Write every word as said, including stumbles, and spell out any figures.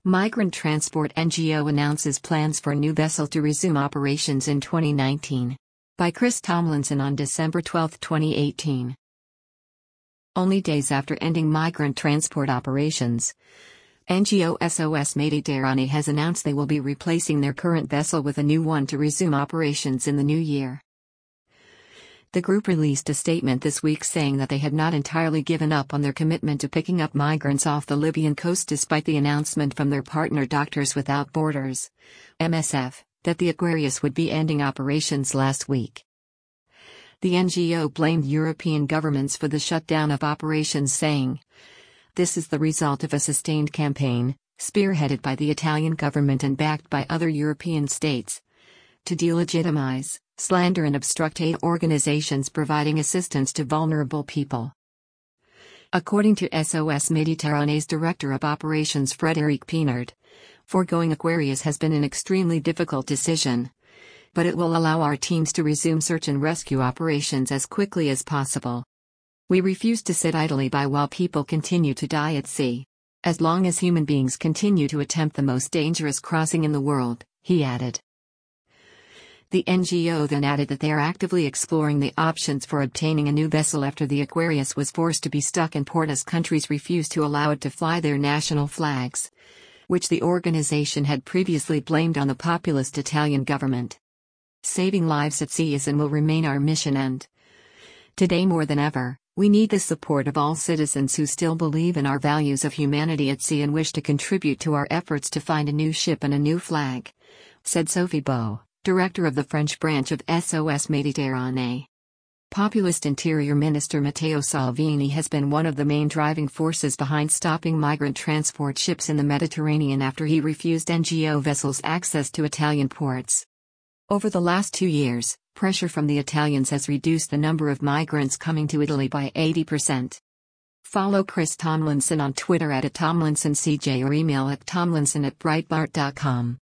Migrant Transport N G O announces plans for a new vessel to resume operations in twenty nineteen. By Chris Tomlinson on December twelfth, twenty eighteen. Only days after ending migrant transport operations, N G O S O S Mediterranee has announced they will be replacing their current vessel with a new one to resume operations in the new year. The group released a statement this week saying that they had not entirely given up on their commitment to picking up migrants off the Libyan coast despite the announcement from their partner Doctors Without Borders, M S F, that the Aquarius would be ending operations last week. The N G O blamed European governments for the shutdown of operations, saying, "This is the result of a sustained campaign, spearheaded by the Italian government and backed by other European states, to delegitimize, slander and obstruct aid organizations providing assistance to vulnerable people." According to S O S Mediterranee's Director of Operations Frédéric Pinard, foregoing Aquarius has been an extremely difficult decision, but it will allow our teams to resume search and rescue operations as quickly as possible. "We refuse to sit idly by while people continue to die at sea. As long as human beings continue to attempt the most dangerous crossing in the world," he added. The N G O then added that they are actively exploring the options for obtaining a new vessel after the Aquarius was forced to be stuck in port as countries refused to allow it to fly their national flags, which the organization had previously blamed on the populist Italian government. "Saving lives at sea is and will remain our mission, and today more than ever, we need the support of all citizens who still believe in our values of humanity at sea and wish to contribute to our efforts to find a new ship and a new flag," said Sophie Beau, director of the French branch of S O S Mediterranee. Populist Interior Minister Matteo Salvini has been one of the main driving forces behind stopping migrant transport ships in the Mediterranean after he refused N G O vessels access to Italian ports. Over the last two years, pressure from the Italians has reduced the number of migrants coming to Italy by eighty percent. Follow Chris Tomlinson on Twitter at Tomlinson C J or email at tomlinson at breitbart dot com.